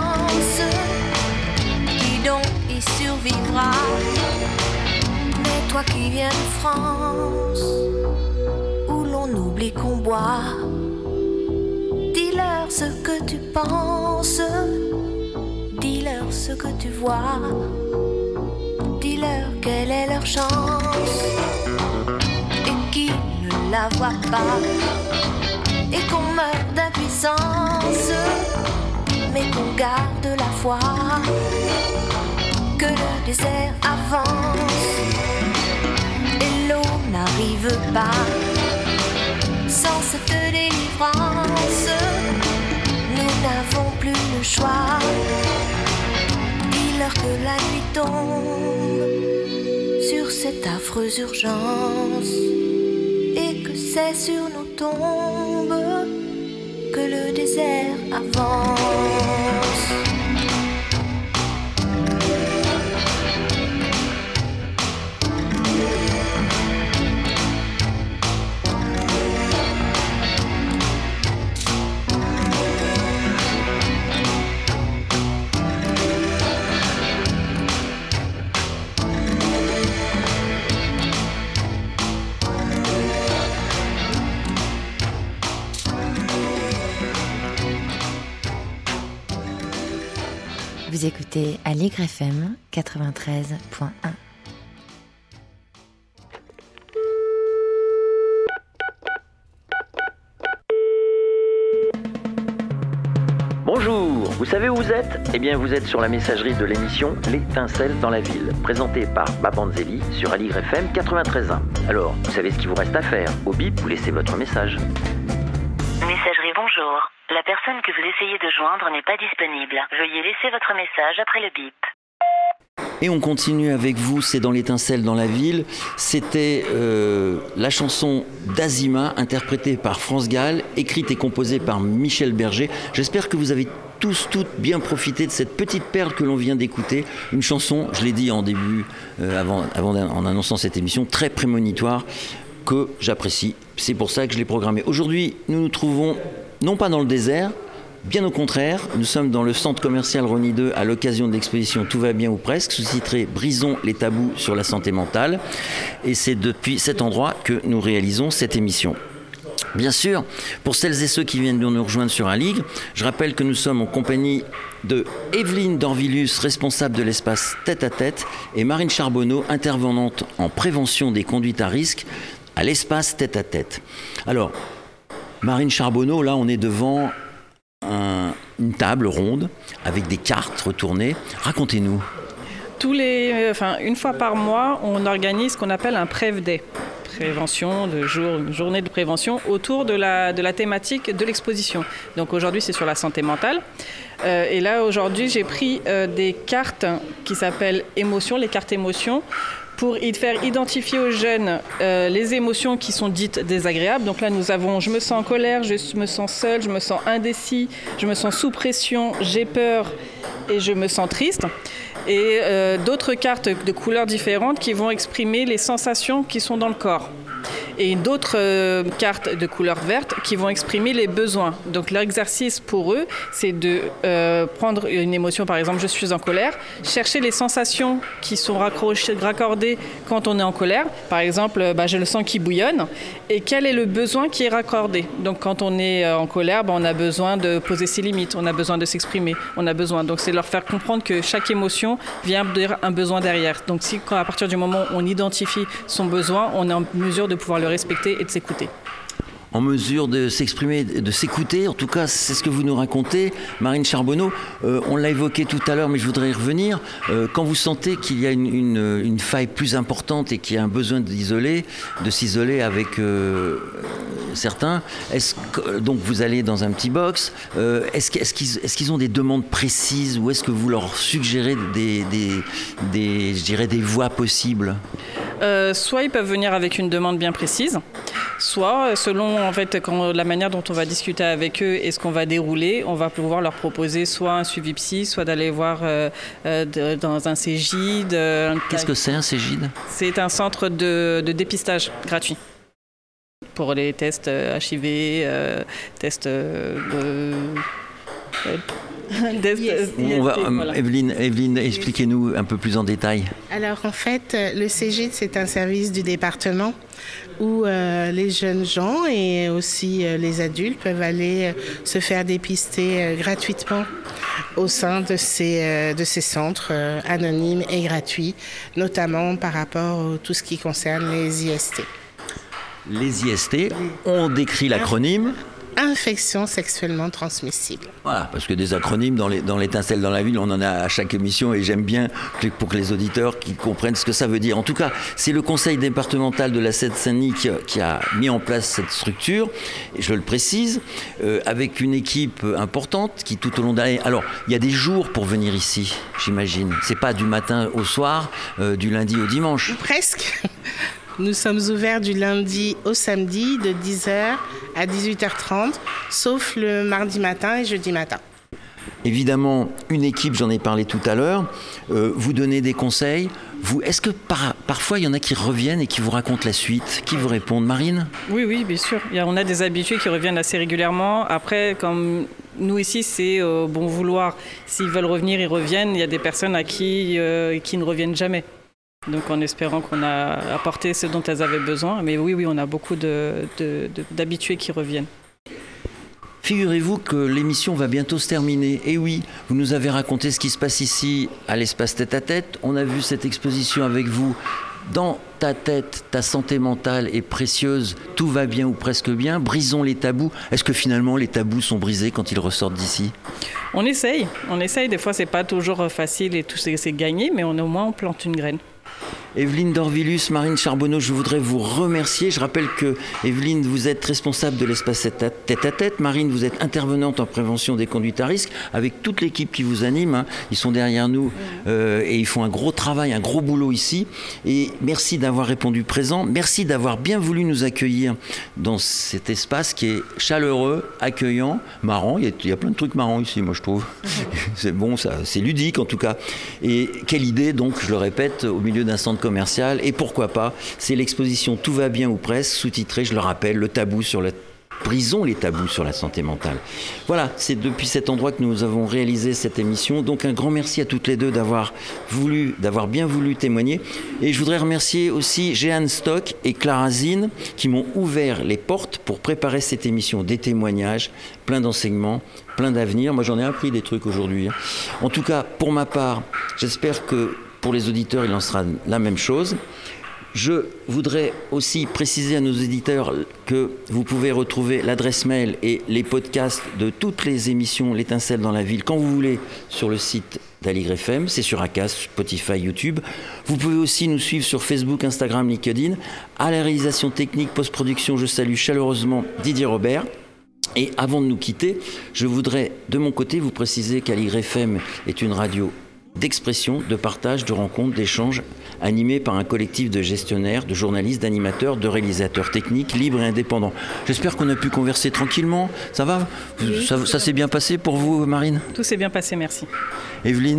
immenses. Qui donc y survivra? Mais toi qui viens de France, où l'on oublie qu'on boit, dis-leur ce que tu penses, dis-leur ce que tu vois, dis-leur quelle est leur chance, et qui ne la voit pas, et qu'on meurt d'impuissance, mais qu'on garde la foi, que le désert avance, et l'eau n'arrive pas, sans cette délivrance, nous n'avons plus le choix, dis-leur que la nuit tombe sur cette affreuse urgence, et que c'est sur nos tombes que le désert avance. Vous écoutez Aligre FM 93.1. Bonjour, vous savez où vous êtes ? Eh bien vous êtes sur la messagerie de l'émission L'Étincelle dans la ville, présentée par Babanzelli sur Aligre FM 93.1. Alors, vous savez ce qu'il vous reste à faire. Au bip, vous laissez votre message. Messagerie bonjour. La personne que vous essayez de joindre n'est pas disponible. Veuillez laisser votre message après le bip. Et on continue avec vous, c'est dans l'Étincelle dans la ville. C'était la chanson d'Azima, interprétée par France Gall, écrite et composée par Michel Berger. J'espère que vous avez toutes bien profité de cette petite perle que l'on vient d'écouter. Une chanson, je l'ai dit en début, en annonçant cette émission, très prémonitoire, que j'apprécie. C'est pour ça que je l'ai programmée. Aujourd'hui, nous nous trouvons non pas dans le désert, bien au contraire, nous sommes dans le centre commercial Rosny 2 à l'occasion de l'exposition Tout va bien ou presque, sous-titrée Brisons les tabous sur la santé mentale. Et c'est depuis cet endroit que nous réalisons cette émission. Bien sûr, pour celles et ceux qui viennent de nous rejoindre sur Aligre, je rappelle que nous sommes en compagnie de Evelyne Dorvilius, responsable de l'espace Tête-à-Tête, et Marine Charbonneau, intervenante en prévention des conduites à risque à l'espace Tête-à-Tête. Alors, Marine Charbonneau, là, on est devant une table ronde avec des cartes retournées. Racontez-nous. Une fois par mois, on organise ce qu'on appelle un Prév Day. Une journée de prévention autour de la thématique de l'exposition. Donc aujourd'hui, c'est sur la santé mentale. Et là, aujourd'hui, j'ai pris des cartes qui s'appellent émotions, les cartes émotions, pour faire identifier aux jeunes les émotions qui sont dites désagréables. Donc là, nous avons « je me sens en colère »,« je me sens seul »,« je me sens indécis »,« je me sens sous pression »,« j'ai peur » et « je me sens triste ». Et d'autres cartes de couleurs différentes qui vont exprimer les sensations qui sont dans le corps. Et d'autres cartes de couleur verte qui vont exprimer les besoins. Donc l'exercice pour eux, c'est de prendre une émotion, par exemple, je suis en colère, chercher les sensations qui sont raccordées quand on est en colère. Par exemple, j'ai le sang qui bouillonne. Et quel est le besoin qui est raccordé ? Donc quand on est en colère, on a besoin de poser ses limites, on a besoin de s'exprimer, donc c'est leur faire comprendre que chaque émotion vient dire un besoin derrière. Donc si à partir du moment où on identifie son besoin, on est en mesure de pouvoir le respecter et de s'écouter. En mesure de s'exprimer, de s'écouter, en tout cas c'est ce que vous nous racontez, Marine Charbonneau. On l'a évoqué tout à l'heure, mais je voudrais y revenir. Quand vous sentez qu'il y a une faille plus importante et qu'il y a un besoin de s'isoler avec certains, donc vous allez dans un petit box, est-ce qu'ils ont des demandes précises ou est-ce que vous leur suggérez des voies possibles ? Soit ils peuvent venir avec une demande bien précise, soit selon la manière dont on va discuter avec eux et ce qu'on va dérouler, on va pouvoir leur proposer soit un suivi psy, soit d'aller voir dans un Cégide. Qu'est-ce que c'est un Cégide ? C'est un centre de dépistage gratuit pour les tests HIV, tests Voilà. Evelyne, expliquez-nous un peu plus en détail. Alors en fait, le CGID, c'est un service du département où les jeunes gens et aussi les adultes peuvent aller se faire dépister gratuitement au sein de ces centres anonymes et gratuits, notamment par rapport à tout ce qui concerne les IST. Les IST, on décrit l'acronyme. Infection sexuellement transmissible. Voilà, parce que des acronymes dans l'étincelle dans la ville, on en a à chaque émission et j'aime bien pour que les auditeurs qui comprennent ce que ça veut dire. En tout cas, c'est le conseil départemental de la Seine-Saint-Denis qui a mis en place cette structure, et je le précise, avec une équipe importante qui tout au long de l'année... Alors, il y a des jours pour venir ici, j'imagine. C'est pas du matin au soir, du lundi au dimanche. Presque. Nous sommes ouverts du lundi au samedi de 10h à 18h30, sauf le mardi matin et jeudi matin. Évidemment, une équipe, j'en ai parlé tout à l'heure, vous donnez des conseils. Est-ce que parfois il y en a qui reviennent et qui vous racontent la suite? Qui vous répondent? Marine? Oui, bien sûr. On a des habitués qui reviennent assez régulièrement. Après, comme nous ici, c'est bon vouloir. S'ils veulent revenir, ils reviennent. Il y a des personnes à qui ne reviennent jamais. Donc en espérant qu'on a apporté ce dont elles avaient besoin. Mais oui, on a beaucoup d'habitués qui reviennent. Figurez-vous que l'émission va bientôt se terminer. Et oui, vous nous avez raconté ce qui se passe ici à l'espace tête-à-tête. On a vu cette exposition avec vous. Dans ta tête, ta santé mentale est précieuse, tout va bien ou presque bien, brisons les tabous. Est-ce que finalement les tabous sont brisés quand ils ressortent d'ici? On essaye. Des fois c'est pas toujours facile et tout c'est gagné, mais au moins on plante une graine. Evelyne Dorvilus, Marine Charbonneau, je voudrais vous remercier. Je rappelle que, Evelyne, vous êtes responsable de l'espace tête-à-tête. Marine, vous êtes intervenante en prévention des conduites à risque avec toute l'équipe qui vous anime. Hein. Ils sont derrière nous et ils font un gros travail, un gros boulot ici. Et merci d'avoir répondu présent. Merci d'avoir bien voulu nous accueillir dans cet espace qui est chaleureux, accueillant, marrant. Il y a plein de trucs marrants ici, moi, je trouve. C'est bon, ça, c'est ludique, en tout cas. Et quelle idée, donc, je le répète, au milieu d'un centre commercial, et pourquoi pas, c'est l'exposition Tout va bien ou presque, sous-titrée, je le rappelle, brisons les tabous sur la santé mentale. Voilà, c'est depuis cet endroit que nous avons réalisé cette émission. Donc un grand merci à toutes les deux d'avoir bien voulu témoigner. Et je voudrais remercier aussi Jeanne Stock et Clara Zine qui m'ont ouvert les portes pour préparer cette émission. Des témoignages, plein d'enseignements, plein d'avenir. Moi j'en ai appris des trucs aujourd'hui. En tout cas, pour ma part, j'espère que pour les auditeurs, il en sera la même chose. Je voudrais aussi préciser à nos éditeurs que vous pouvez retrouver l'adresse mail et les podcasts de toutes les émissions L'Étincelle dans la ville quand vous voulez sur le site d'Aligre FM, c'est sur Acast, Spotify, YouTube. Vous pouvez aussi nous suivre sur Facebook, Instagram, LinkedIn. À la réalisation technique, post-production, je salue chaleureusement Didier Robert. Et avant de nous quitter, je voudrais de mon côté vous préciser qu'Aligre FM est une radio d'expression, de partage, de rencontres, d'échanges, animé par un collectif de gestionnaires, de journalistes, d'animateurs, de réalisateurs techniques, libres et indépendants. J'espère qu'on a pu converser tranquillement. Ça va ? Oui, ça s'est bien passé pour vous, Marine ? Tout s'est bien passé, merci. Evelyne ?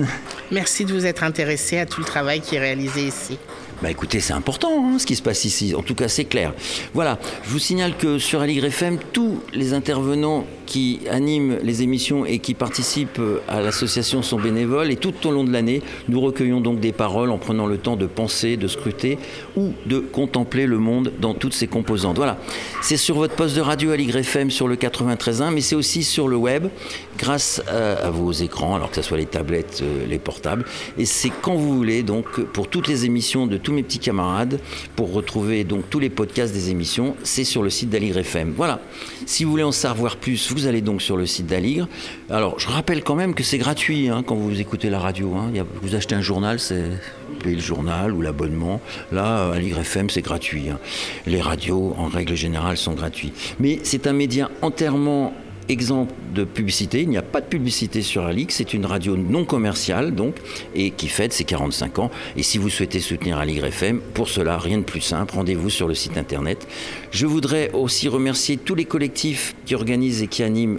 Merci de vous être intéressée à tout le travail qui est réalisé ici. Bah écoutez, c'est important ce qui se passe ici, en tout cas c'est clair. Voilà, je vous signale que sur Aligre FM, tous les intervenants qui animent les émissions et qui participent à l'association sont bénévoles et tout au long de l'année, nous recueillons donc des paroles en prenant le temps de penser, de scruter ou de contempler le monde dans toutes ses composantes. Voilà, c'est sur votre poste de radio Aligre FM sur le 93.1, mais c'est aussi sur le web grâce à vos écrans, alors que ce soit les tablettes, les portables, et c'est quand vous voulez donc pour toutes les émissions de tous mes petits camarades, pour retrouver donc tous les podcasts des émissions, c'est sur le site d'Aligre FM. Voilà, si vous voulez en savoir plus, vous allez donc sur le site d'Aligre. Alors, je rappelle quand même que c'est gratuit quand vous écoutez la radio. Vous achetez un journal, c'est payer le journal ou l'abonnement. Là, Aligre FM, c'est gratuit. Les radios, en règle générale, sont gratuits. Mais c'est un média entièrement exemple de publicité, il n'y a pas de publicité sur Aligre, c'est une radio non commerciale donc, et qui fête ses 45 ans. Et si vous souhaitez soutenir Aligre FM, pour cela, rien de plus simple, rendez-vous sur le site internet. Je voudrais aussi remercier tous les collectifs qui organisent et qui animent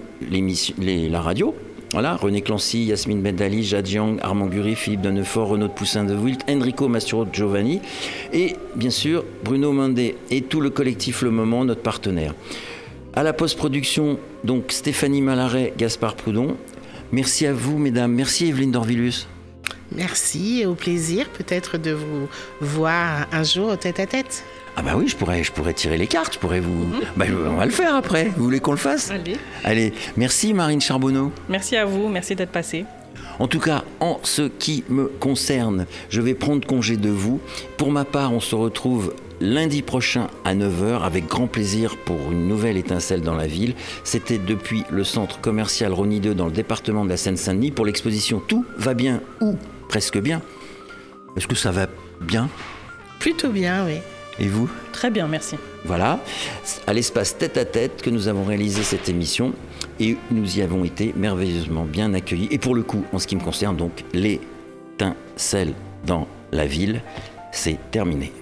la radio. Voilà, René Clancy, Yasmine Bendali, Jade Yang, Armand Gury, Philippe Donnefort, Renaud de Poussin de Wilt, Enrico Masturo Giovanni et bien sûr Bruno Mandé et tout le collectif Le Moment, notre partenaire. À la post-production, donc Stéphanie Malaret, Gaspard Proudhon, Merci à vous, mesdames. Merci, Evelyne Dorvilus. Merci et au plaisir peut-être de vous voir un jour au tête-à-tête. Ah bah oui, je pourrais tirer les cartes, je pourrais vous... on va le faire après, vous voulez qu'on le fasse ? Allez, merci Marine Charbonneau. Merci à vous, merci d'être passé. En tout cas, en ce qui me concerne, je vais prendre congé de vous. Pour ma part, on se retrouve lundi prochain à 9h avec grand plaisir pour une nouvelle étincelle dans la ville. C'était depuis le centre commercial Rosny 2 dans le département de la Seine-Saint-Denis pour l'exposition Tout va bien ou presque bien. Est-ce que ça va bien ? Plutôt bien, oui. Et vous ? Très bien, merci. Voilà, à l'espace tête-à-tête que nous avons réalisé cette émission et nous y avons été merveilleusement bien accueillis. Et pour le coup, en ce qui me concerne, donc, l'étincelle dans la ville, c'est terminé.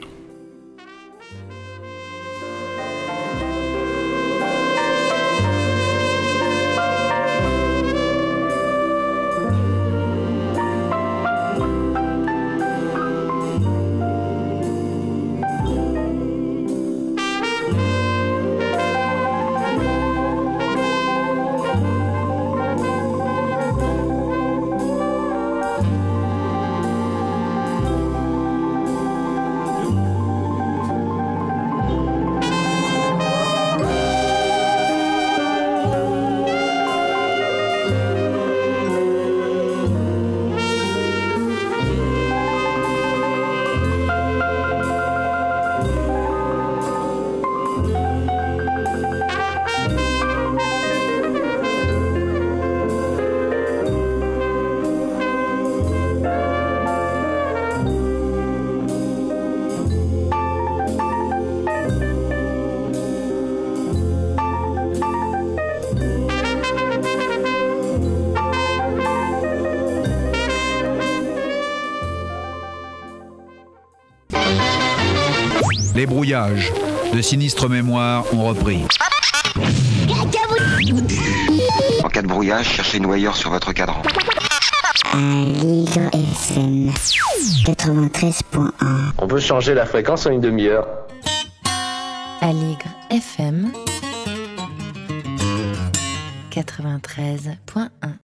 Les brouillages de sinistres mémoires ont repris. En cas de brouillage, cherchez noyeur sur votre cadran. Aligre FM 93.1. On peut changer la fréquence en une demi-heure. Aligre FM 93.1.